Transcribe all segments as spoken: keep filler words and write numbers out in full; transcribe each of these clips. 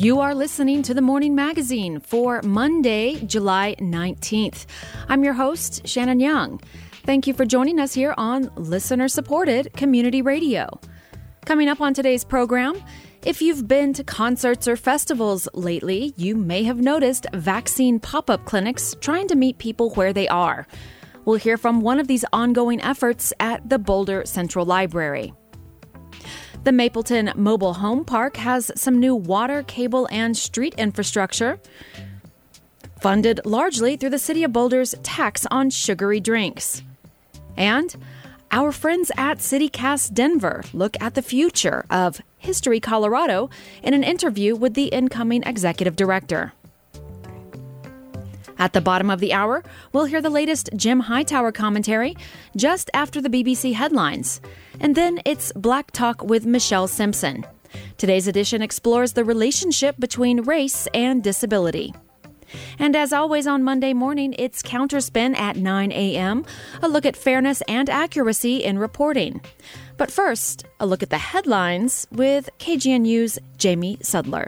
You are listening to the Morning Magazine for Monday, July nineteenth. I'm your host, Shannon Young. Thank you for joining us here on listener-supported community radio. Coming up on today's program, if you've been to concerts or festivals lately, you may have noticed vaccine pop-up clinics trying to meet people where they are. We'll hear from one of these ongoing efforts at the Boulder Central Library. The Mapleton Mobile Home Park has some new water, cable, and street infrastructure, funded largely through the City of Boulder's tax on sugary drinks. And our friends at CityCast Denver look at the future of History Colorado in an interview with the incoming executive director. At the bottom of the hour, we'll hear the latest Jim Hightower commentary just after the B B C headlines. And then it's Black Talk with Michelle Simpson. Today's edition explores the relationship between race and disability. And as always on Monday morning, it's Counterspin at nine a.m., a look at fairness and accuracy in reporting. But first, a look at the headlines with K G N U's Jamie Sudler.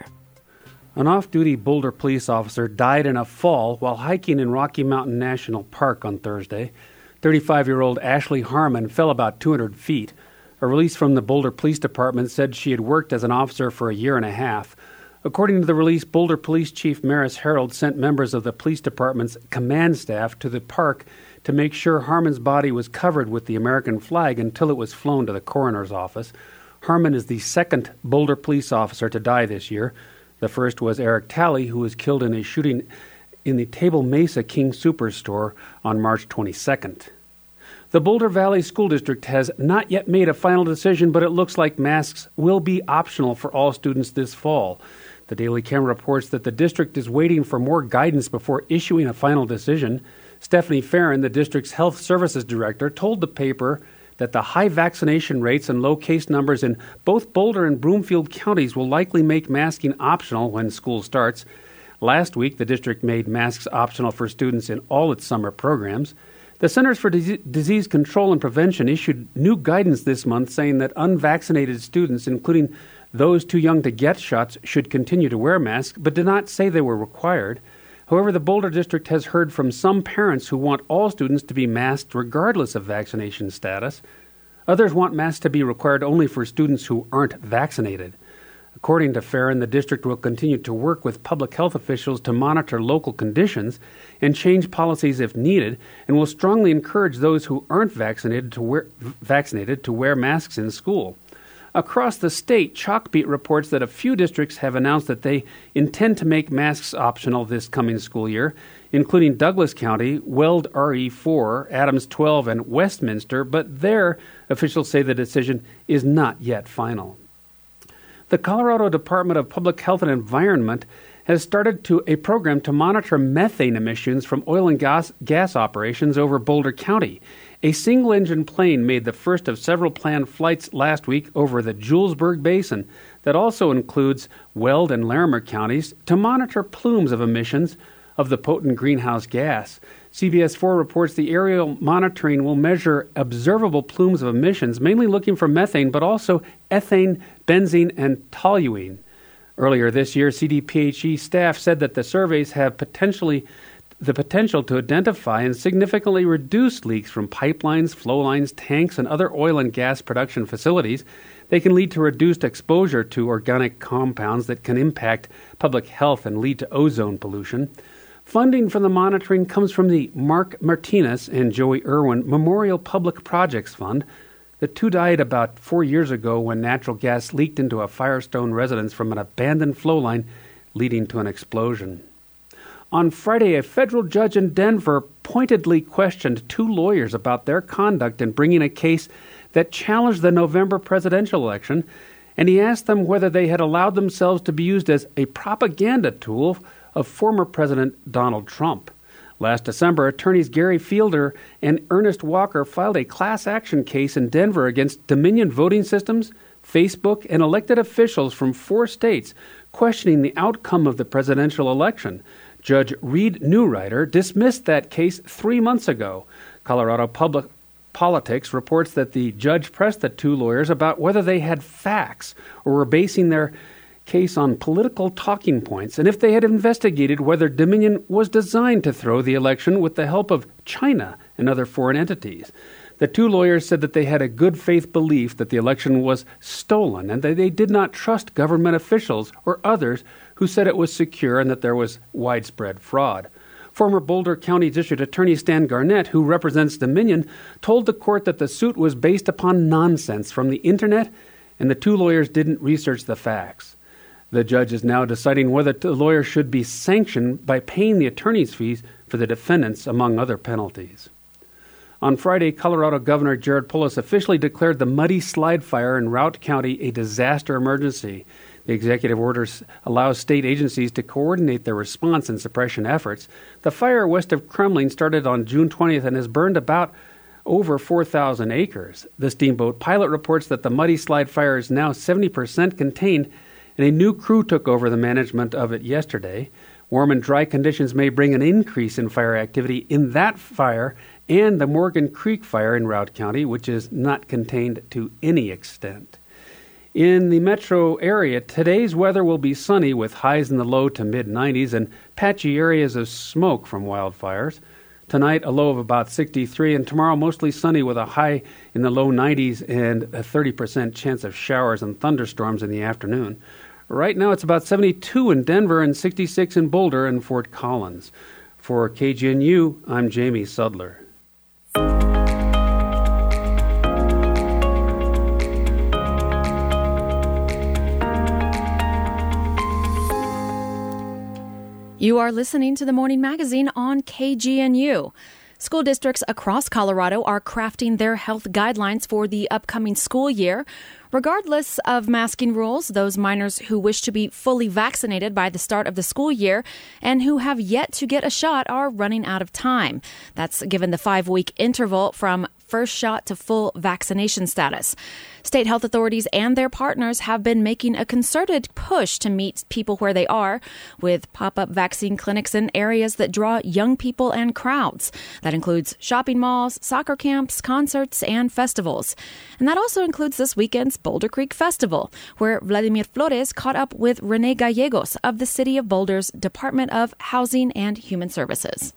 An off-duty Boulder police officer died in a fall while hiking in Rocky Mountain National Park on Thursday. thirty-five-year-old Ashley Harmon fell about two hundred feet. A release from the Boulder Police Department said she had worked as an officer for a year and a half. According to the release, Boulder Police Chief Maris Harold sent members of the police department's command staff to the park to make sure Harmon's body was covered with the American flag until it was flown to the coroner's office. Harmon is the second Boulder police officer to die this year. The first was Eric Talley, who was killed in a shooting in the Table Mesa King Superstore on March twenty-second. The Boulder Valley School District has not yet made a final decision, but it looks like masks will be optional for all students this fall. The Daily Camera reports that the district is waiting for more guidance before issuing a final decision. Stephanie Farron, the district's health services director, told the paper that the high vaccination rates and low case numbers in both Boulder and Broomfield counties will likely make masking optional when school starts. Last week, the district made masks optional for students in all its summer programs. The Centers for Dis- Disease Control and Prevention issued new guidance this month saying that unvaccinated students, including those too young to get shots, should continue to wear masks, but did not say they were required. However, the Boulder District has heard from some parents who want all students to be masked regardless of vaccination status. Others want masks to be required only for students who aren't vaccinated. According to Farron, the district will continue to work with public health officials to monitor local conditions and change policies if needed, and will strongly encourage those who aren't vaccinated to wear, vaccinated to wear masks in school. Across the state, Chalkbeat reports that a few districts have announced that they intend to make masks optional this coming school year, including Douglas County, Weld R E four, Adams twelve, and Westminster, but their officials say the decision is not yet final. The Colorado Department of Public Health and Environment has started to a program to monitor methane emissions from oil and gas, gas operations over Boulder County. A single-engine plane made the first of several planned flights last week over the Julesburg Basin that also includes Weld and Larimer counties to monitor plumes of emissions of the potent greenhouse gas. C B S four reports the aerial monitoring will measure observable plumes of emissions, mainly looking for methane, but also ethane, benzene, and toluene. Earlier this year, C D P H E staff said that the surveys have potentially the potential to identify and significantly reduce leaks from pipelines, flow lines, tanks, and other oil and gas production facilities. They can lead to reduced exposure to organic compounds that can impact public health and lead to ozone pollution. Funding for the monitoring comes from the Mark Martinez and Joey Irwin Memorial Public Projects Fund. The two died about four years ago when natural gas leaked into a Firestone residence from an abandoned flow line, leading to an explosion. On Friday, a federal judge in Denver pointedly questioned two lawyers about their conduct in bringing a case that challenged the November presidential election, and he asked them whether they had allowed themselves to be used as a propaganda tool of former President Donald Trump. Last December, attorneys Gary Fielder and Ernest Walker filed a class action case in Denver against Dominion Voting Systems, Facebook, and elected officials from four states questioning the outcome of the presidential election. Judge Reed Newrider dismissed that case three months ago. Colorado Public Politics reports that the judge pressed the two lawyers about whether they had facts or were basing their case on political talking points and if they had investigated whether Dominion was designed to throw the election with the help of China and other foreign entities. The two lawyers said that they had a good faith belief that the election was stolen and that they did not trust government officials or others who said it was secure and that there was widespread fraud. Former Boulder County District Attorney Stan Garnett, who represents Dominion, told the court that the suit was based upon nonsense from the internet and the two lawyers didn't research the facts. The judge is now deciding whether the lawyer should be sanctioned by paying the attorney's fees for the defendants, among other penalties. On Friday, Colorado Governor Jared Polis officially declared the Muddy Slide Fire in Routt County a disaster emergency. The executive order allows state agencies to coordinate their response and suppression efforts. The fire west of Kremling started on June twentieth and has burned about over four thousand acres. The Steamboat Pilot reports that the Muddy Slide Fire is now seventy percent contained, and a new crew took over the management of it yesterday. Warm and dry conditions may bring an increase in fire activity in that fire and the Morgan Creek Fire in Routt County, which is not contained to any extent. In the metro area, today's weather will be sunny with highs in the low to mid nineties and patchy areas of smoke from wildfires. Tonight, a low of about sixty-three, and tomorrow mostly sunny with a high in the low nineties and a thirty percent chance of showers and thunderstorms in the afternoon. Right now, it's about seventy-two in Denver and sixty-six in Boulder and Fort Collins. For K G N U, I'm Jamie Sudler. You are listening to the Morning Magazine on K G N U. School districts across Colorado are crafting their health guidelines for the upcoming school year. Regardless of masking rules, those minors who wish to be fully vaccinated by the start of the school year and who have yet to get a shot are running out of time. That's given the five-week interval from first shot to full vaccination status. State health authorities and their partners have been making a concerted push to meet people where they are, with pop-up vaccine clinics in areas that draw young people and crowds. That includes shopping malls, soccer camps, concerts, and festivals. And that also includes this weekend's Boulder Creek Festival, where Vladimir Flores caught up with Rene Gallegos of the City of Boulder's Department of Housing and Human Services.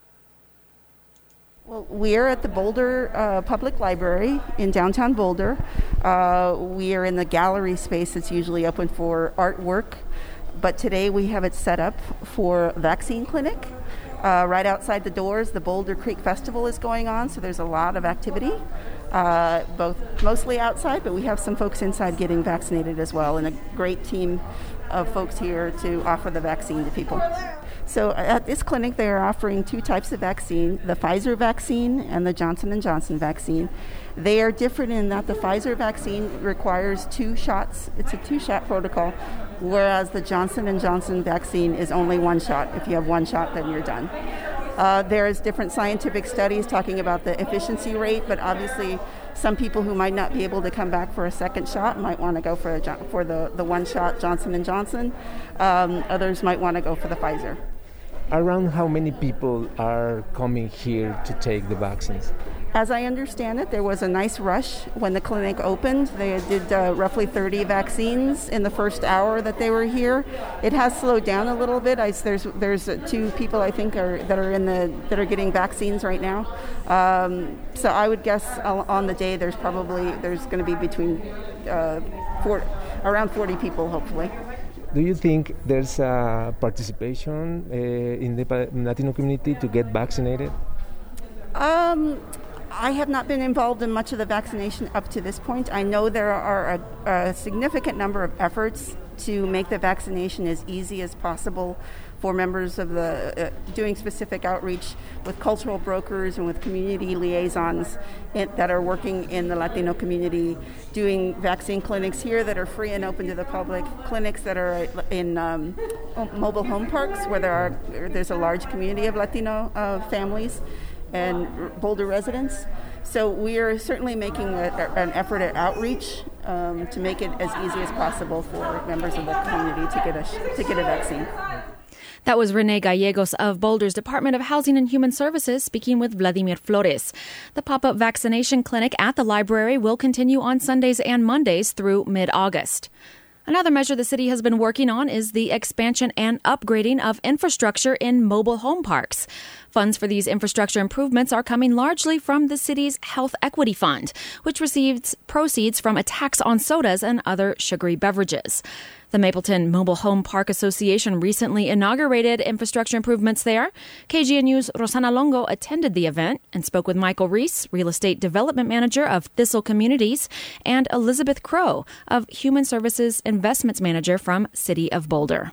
Well, we're at the Boulder uh, Public Library in downtown Boulder. Uh, we are in the gallery space that's usually open for artwork, but today we have it set up for vaccine clinic. Uh, right outside the doors, the Boulder Creek Festival is going on, so there's a lot of activity, uh, both mostly outside, but we have some folks inside getting vaccinated as well, and a great team of folks here to offer the vaccine to people. So at this clinic, they are offering two types of vaccine, the Pfizer vaccine and the Johnson and Johnson vaccine. They are different in that the Pfizer vaccine requires two shots. It's a two-shot protocol, whereas the Johnson and Johnson vaccine is only one shot. If you have one shot, then you're done. Uh, there's different scientific studies talking about the efficiency rate, but obviously some people who might not be able to come back for a second shot might want to go for a, for the, the one-shot Johnson and Johnson. Um, others might want to go for the Pfizer. Around how many people are coming here to take the vaccines? As I understand it, there was a nice rush when the clinic opened. They did uh, roughly thirty vaccines in the first hour that they were here. It has slowed down a little bit. I, there's there's uh, two people I think are that are in the that are getting vaccines right now. Um, so I would guess on the day there's probably there's going to be between uh, four, around forty people hopefully. Do you think there's a participation uh, in the Latino community to get vaccinated? Um, I have not been involved in much of the vaccination up to this point. I know there are a, a significant number of efforts to make the vaccination as easy as possible for members of the, uh, doing specific outreach with cultural brokers and with community liaisons in, that are working in the Latino community, doing vaccine clinics here that are free and open to the public, clinics that are in um, mobile home parks where there are there's a large community of Latino uh, families and Boulder residents. So we are certainly making a, an effort at outreach um, to make it as easy as possible for members of the community to get a to get a vaccine. That was Rene Gallegos of Boulder's Department of Housing and Human Services speaking with Vladimir Flores. The pop-up vaccination clinic at the library will continue on Sundays and Mondays through mid-August. Another measure the city has been working on is the expansion and upgrading of infrastructure in mobile home parks. Funds for these infrastructure improvements are coming largely from the city's Health Equity Fund, which receives proceeds from a tax on sodas and other sugary beverages. The Mapleton Mobile Home Park Association recently inaugurated infrastructure improvements there. K G N U's Rosana Longo attended the event and spoke with Michael Reese, Real Estate Development Manager of Thistle Communities, and Elizabeth Crow of Human Services Investments Manager from City of Boulder.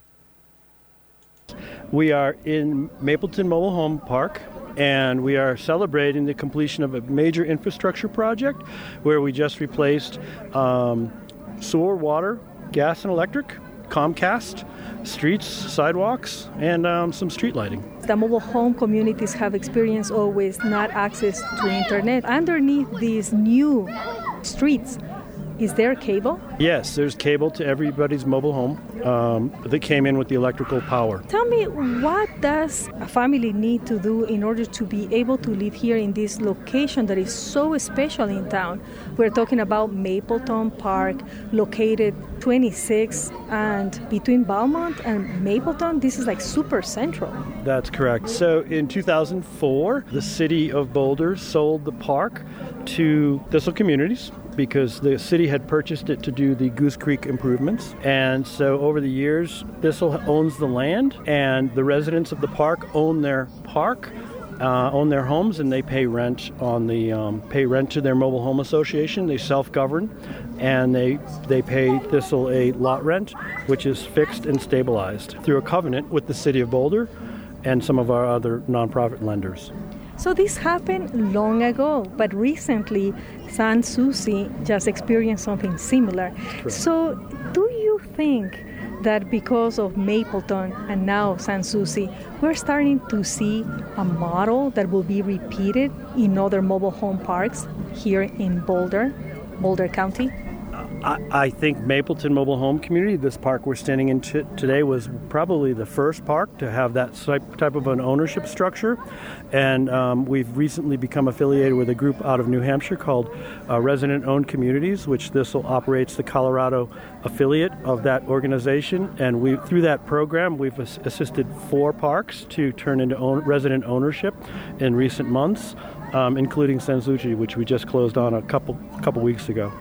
We are in Mapleton Mobile Home Park, and we are celebrating the completion of a major infrastructure project where we just replaced um, sewer, water, gas and electric, Comcast, streets, sidewalks, and um, some street lighting. The mobile home communities have experienced always not access to internet. Underneath these new streets, is there cable? Yes, there's cable to everybody's mobile home um, that came in with the electrical power. Tell me, what does a family need to do in order to be able to live here in this location that is so special in town? We're talking about Mapleton Park, located twenty-six and between Beaumont and Mapleton. This is like super central. That's correct. So in two thousand four, the city of Boulder sold the park to Thistle Communities because the city had purchased it to do the Goose Creek improvements. And so over the years, Thistle owns the land, and the residents of the park own their park, uh, own their homes, and they pay rent on the um, pay rent to their mobile home association. They self-govern, and they they pay Thistle a lot rent, which is fixed and stabilized through a covenant with the city of Boulder and some of our other nonprofit lenders. So this happened long ago, but recently Sans Souci just experienced something similar. Correct. So do you think that because of Mapleton and now Sans Souci, we're starting to see a model that will be repeated in other mobile home parks here in Boulder, Boulder County? I, I think Mapleton Mobile Home Community, this park we're standing in t- today, was probably the first park to have that type of an ownership structure. And um, we've recently become affiliated with a group out of New Hampshire called uh, Resident Owned Communities, which Thistle operates the Colorado affiliate of that organization. And we, through that program, we've as- assisted four parks to turn into own- resident ownership in recent months, um, including Sans Souci, which we just closed on a couple couple weeks ago.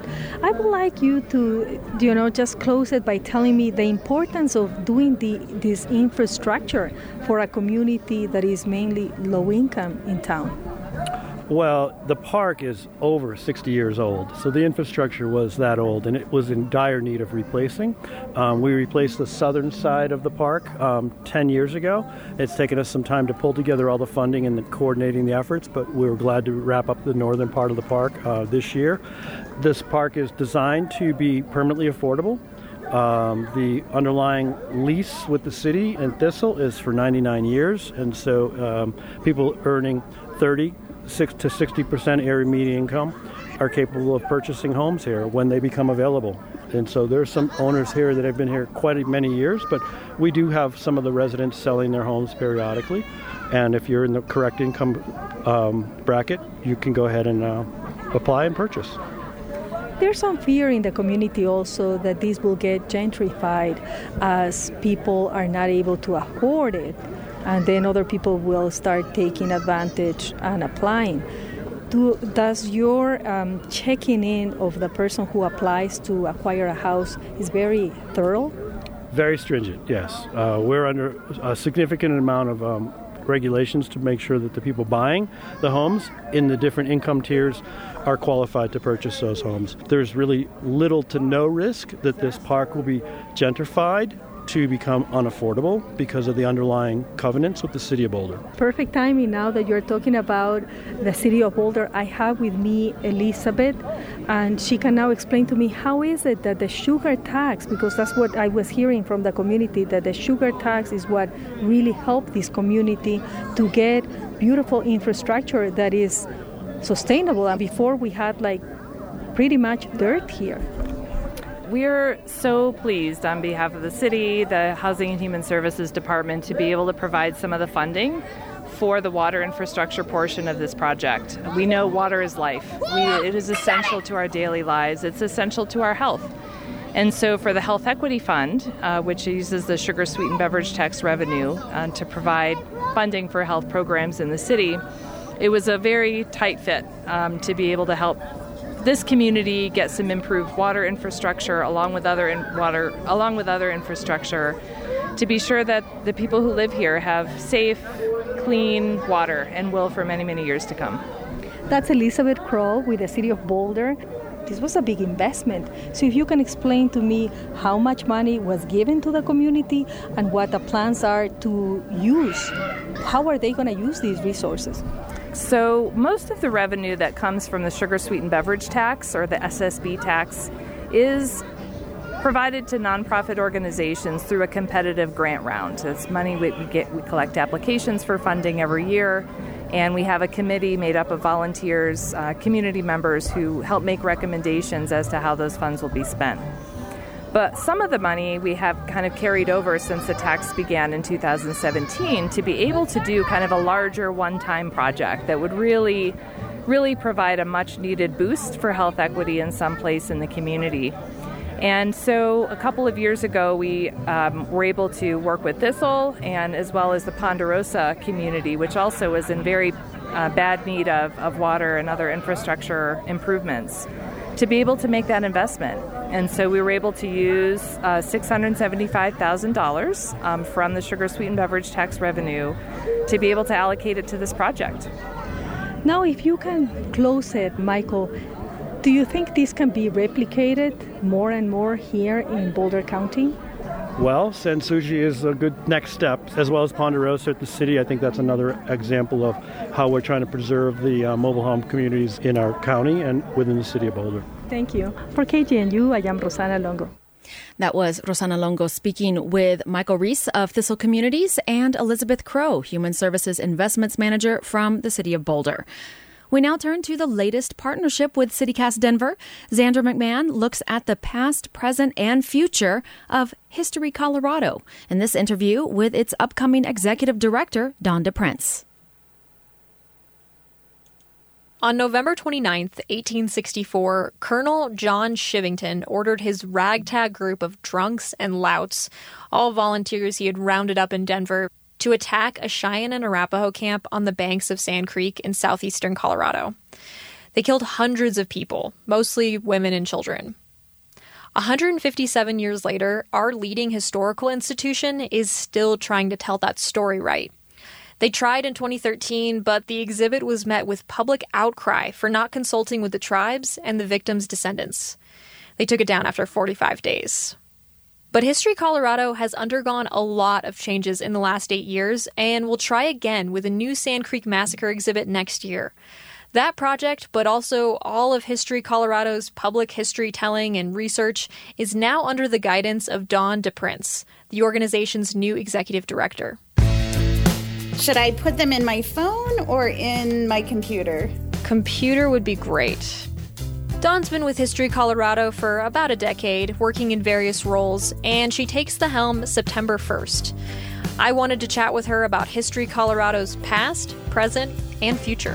I would like you to, you know, just close it by telling me the importance of doing the this infrastructure for a community that is mainly low income in town. Well, the park is over sixty years old, so the infrastructure was that old, and it was in dire need of replacing. Um, we replaced the southern side of the park um, ten years ago. It's taken us some time to pull together all the funding and the coordinating the efforts, but we were glad to wrap up the northern part of the park uh, this year. This park is designed to be permanently affordable. Um, the underlying lease with the city and Thistle is for ninety-nine years, and so um, people earning thirty six to sixty percent area median income are capable of purchasing homes here when they become available. And so there's some owners here that have been here quite many years, but we do have some of the residents selling their homes periodically. And if you're in the correct income um, bracket, you can go ahead and uh, apply and purchase. There's some fear in the community also that this will get gentrified as people are not able to afford it, and then other people will start taking advantage and applying. Do, does your um, checking in of the person who applies to acquire a house is very thorough? Very stringent, yes. Uh, we're under a significant amount of um, regulations to make sure that the people buying the homes in the different income tiers are qualified to purchase those homes. There's really little to no risk that this park will be gentrified to become unaffordable because of the underlying covenants with the City of Boulder. Perfect timing now that you're talking about the City of Boulder. I have with me Elizabeth, and she can now explain to me how is it that the sugar tax, because that's what I was hearing from the community, that the sugar tax is what really helped this community to get beautiful infrastructure that is sustainable. And before we had like pretty much dirt here. We're so pleased on behalf of the city, the Housing and Human Services Department, to be able to provide some of the funding for the water infrastructure portion of this project. We know water is life. We, it is essential to our daily lives. It's essential to our health. And so for the Health Equity Fund, uh, which uses the sugar sweetened beverage tax revenue uh, to provide funding for health programs in the city, it was a very tight fit um, to be able to help this community get some improved water infrastructure along with other in- water along with other infrastructure to be sure that the people who live here have safe, clean water and will for many, many years to come. That's Elizabeth Crow with the City of Boulder. This was a big investment. So if you can explain to me how much money was given to the community and what the plans are to use, how are they going to use these resources? So most of the revenue that comes from the sugar sweetened beverage tax, or the S S B tax, is provided to nonprofit organizations through a competitive grant round. It's money we, we get. We collect applications for funding every year, and we have a committee made up of volunteers, uh, community members who help make recommendations as to how those funds will be spent. But some of the money we have kind of carried over since the tax began in two thousand seventeen to be able to do kind of a larger one-time project that would really, really provide a much-needed boost for health equity in some place in the community. And so a couple of years ago, we um, were able to work with Thistle and as well as the Ponderosa community, which also is in very uh, bad need of, of water and other infrastructure improvements, to be able to make that investment. And so we were able to use uh, six hundred seventy-five thousand dollars um, from the sugar sweetened beverage tax revenue to be able to allocate it to this project. Now, if you can close it, Michael, do you think this can be replicated more and more here in Boulder County? Well, Sensuji is a good next step, as well as Ponderosa at the city. I think that's another example of how we're trying to preserve the uh, mobile home communities in our county and within the city of Boulder. Thank you. For K G N U, I am Rosana Longo. That was Rosana Longo speaking with Michael Reese of Thistle Communities and Elizabeth Crow, Human Services Investments Manager from the city of Boulder. We now turn to the latest partnership with CityCast Denver. Xandra McMahon looks at the past, present, and future of History Colorado in this interview with its upcoming executive director, Dawn DePrince. On November twenty-ninth, eighteen sixty-four, Colonel John Shivington ordered his ragtag group of drunks and louts, all volunteers he had rounded up in Denver, to attack a Cheyenne and Arapaho camp on the banks of Sand Creek in southeastern Colorado. They killed hundreds of people, mostly women and children. one hundred fifty-seven years later, our leading historical institution is still trying to tell that story right. They tried in twenty thirteen, but the exhibit was met with public outcry for not consulting with the tribes and the victims' descendants. They took it down after forty-five days. But History Colorado has undergone a lot of changes in the last eight years and will try again with a new Sand Creek Massacre exhibit next year. That project, but also all of History Colorado's public history telling and research, is now under the guidance of Dawn DePrince, the organization's new executive director. Should I put them in my phone or in my computer? Computer would be great. Dawn's been with History Colorado for about a decade, working in various roles, and she takes the helm September first. I wanted to chat with her about History Colorado's past, present, and future.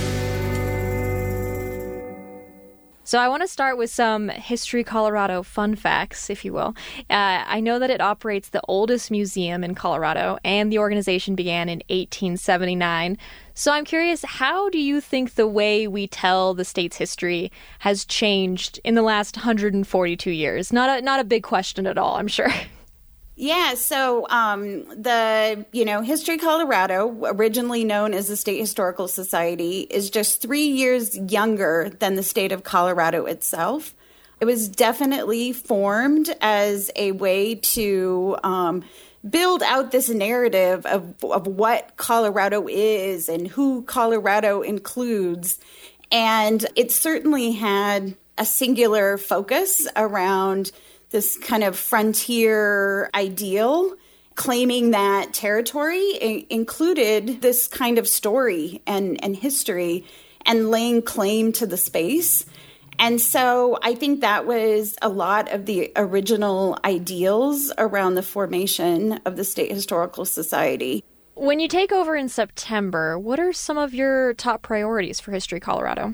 So I want to start with some History Colorado fun facts, if you will. Uh, I know that it operates the oldest museum in Colorado, and the organization began in eighteen seventy-nine. So I'm curious, how do you think the way we tell the state's history has changed in the last one hundred forty-two years? Not a, not a big question at all, I'm sure. Yeah, so um, the, you know, History Colorado, originally known as the State Historical Society, is just three years younger than the state of Colorado itself. It was definitely formed as a way to um, build out this narrative of, of what Colorado is and who Colorado includes. And it certainly had a singular focus around this kind of frontier ideal, claiming that territory I- included this kind of story and, and history and laying claim to the space. And so I think that was a lot of the original ideals around the formation of the State Historical Society. When you take over in September, what are some of your top priorities for History Colorado?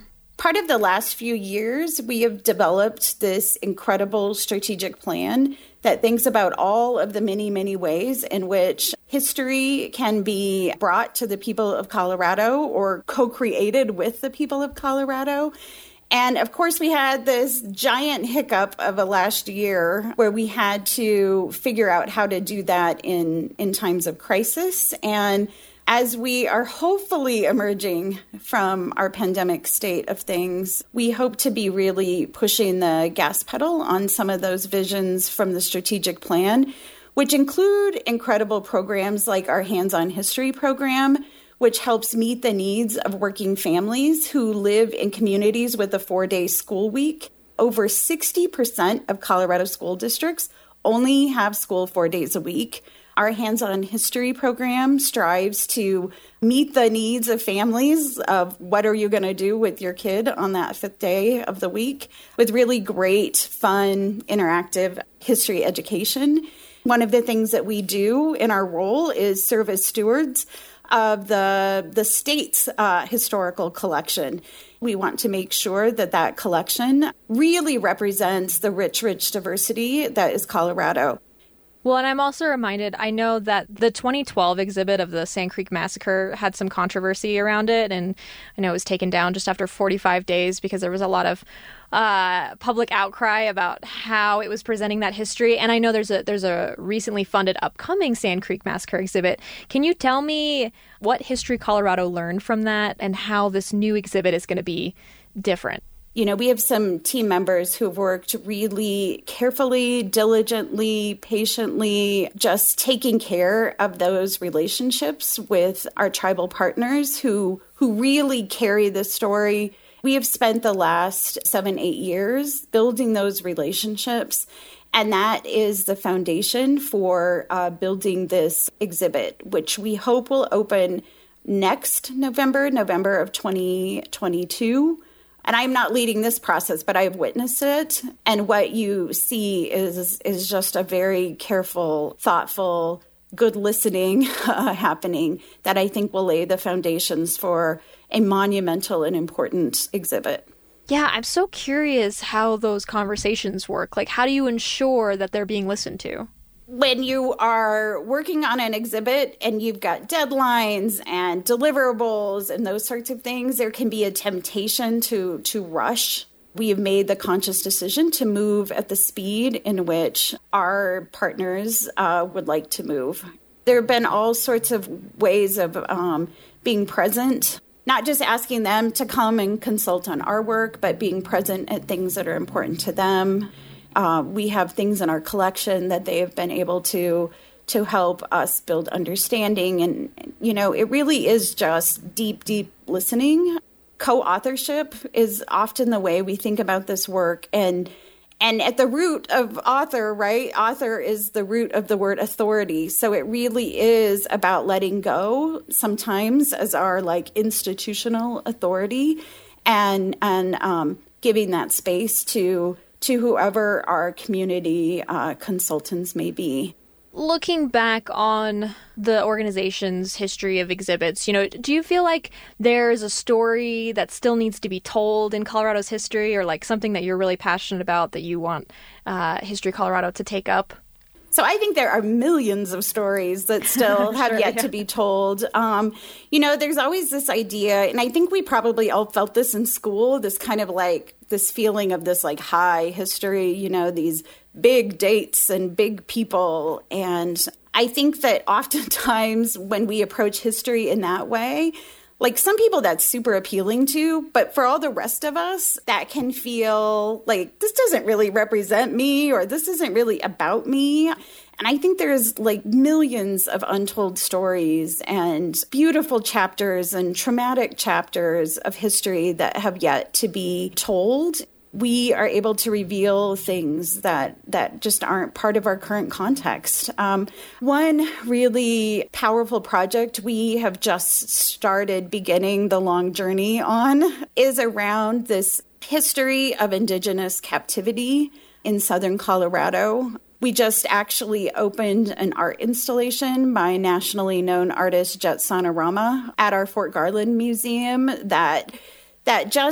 part of the last few years, we have developed this incredible strategic plan that thinks about all of the many, many ways in which history can be brought to the people of Colorado or co-created with the people of Colorado. And of course, we had this giant hiccup of a last year where we had to figure out how to do that in, in times of crisis. And as we are hopefully emerging from our pandemic state of things, we hope to be really pushing the gas pedal on some of those visions from the strategic plan, which include incredible programs like our Hands-On History program, which helps meet the needs of working families who live in communities with a four-day school week. Over sixty percent of Colorado school districts only have school four days a week. Our Hands-On History program strives to meet the needs of families of what are you going to do with your kid on that fifth day of the week with really great, fun, interactive history education. One of the things that we do in our role is serve as stewards of the, the state's uh, historical collection. We want to make sure that that collection really represents the rich, rich diversity that is Colorado. Well, and I'm also reminded, I know that the twenty twelve exhibit of the Sand Creek Massacre had some controversy around it, and I know it was taken down just after forty-five days because there was a lot of uh, public outcry about how it was presenting that history. And I know there's a there's a recently funded upcoming Sand Creek Massacre exhibit. Can you tell me what History Colorado learned from that and how this new exhibit is going to be different? You know, we have some team members who have worked really carefully, diligently, patiently, just taking care of those relationships with our tribal partners who who really carry the story. We have spent the last seven, eight years building those relationships, and that is the foundation for uh, building this exhibit, which we hope will open next November, November of twenty twenty-two. And I'm not leading this process, but I've witnessed it. And what you see is is just a very careful, thoughtful, good listening uh, happening that I think will lay the foundations for a monumental and important exhibit. Yeah, I'm so curious how those conversations work. Like, how do you ensure that they're being listened to? When you are working on an exhibit and you've got deadlines and deliverables and those sorts of things, there can be a temptation to to rush. We have made the conscious decision to move at the speed in which our partners uh, would like to move. There have been all sorts of ways of um, being present, not just asking them to come and consult on our work, but being present at things that are important to them. Uh, we have things in our collection that they have been able to to help us build understanding. And, you know, it really is just deep, deep listening. Co-authorship is often the way we think about this work. And and at the root of author, right, author is the root of the word authority. So it really is about letting go sometimes as our, like, institutional authority and, and um, giving that space to to whoever our community uh, consultants may be. Looking back on the organization's history of exhibits, you know, do you feel like there's a story that still needs to be told in Colorado's history, or like something that you're really passionate about that you want uh, History Colorado to take up? So I think there are millions of stories that still have sure, yet yeah. to be told. Um, you know, there's always this idea, and I think we probably all felt this in school, this kind of like this feeling of this like high history, you know, these big dates and big people. And I think that oftentimes when we approach history in that way, like some people that's super appealing to, but for all the rest of us, that can feel like this doesn't really represent me, or this isn't really about me. And I think there's like millions of untold stories and beautiful chapters and traumatic chapters of history that have yet to be told. We are able to reveal things that, that just aren't part of our current context. Um, one really powerful project we have just started beginning the long journey on is around this history of Indigenous captivity in southern Colorado. We just actually opened an art installation by nationally known artist Jet Sonorama at our Fort Garland Museum that that just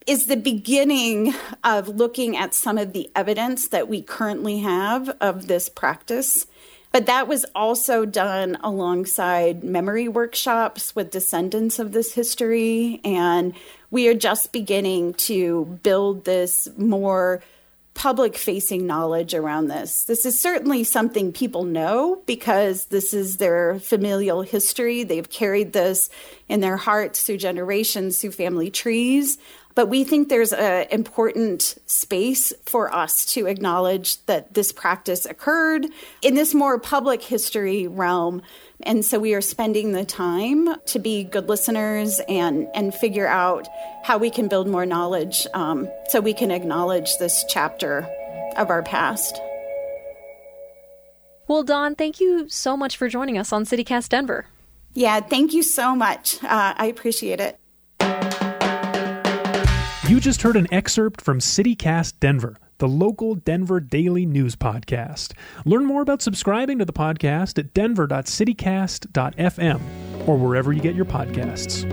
is the beginning of looking at some of the evidence that we currently have of this practice. But that was also done alongside memory workshops with descendants of this history. And we are just beginning to build this more public-facing knowledge around this. This is certainly something people know because this is their familial history. They've carried this in their hearts through generations, through family trees. But we think there's an important space for us to acknowledge that this practice occurred in this more public history realm. And so we are spending the time to be good listeners and, and figure out how we can build more knowledge um, so we can acknowledge this chapter of our past. Well, Dawn, thank you so much for joining us on CityCast Denver. Yeah, thank you so much. Uh, I appreciate it. You just heard an excerpt from CityCast Denver, the local Denver daily news podcast. Learn more about subscribing to the podcast at denver dot citycast dot f m or wherever you get your podcasts.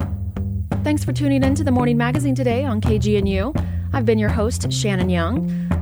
Thanks for tuning in to the Morning Magazine today on K G N U. I've been your host, Shannon Young.